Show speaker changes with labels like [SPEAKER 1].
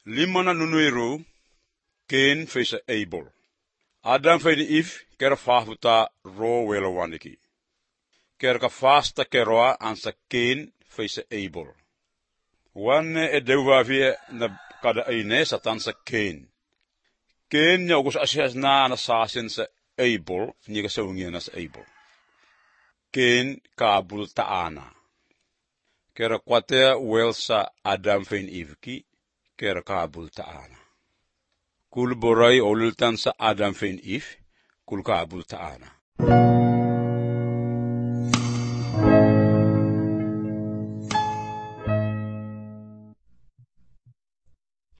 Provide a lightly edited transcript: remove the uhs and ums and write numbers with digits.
[SPEAKER 1] Limana nunuiru Cain face Abel. Adam feini if kera fahuta ro welo waniki. Kera ka fasta keroa ansa Cain face Abel. Wanne e deuva vie na kada aine satansa Cain. Cain ya ugus asias na sasin sa Abel ni ka saungian sa Abel. Cain kabul taana. Kera kwatea welsa Adam fein ivki kera kabul taana. Kul borai olultan sa Adam fein if kul kabul taana.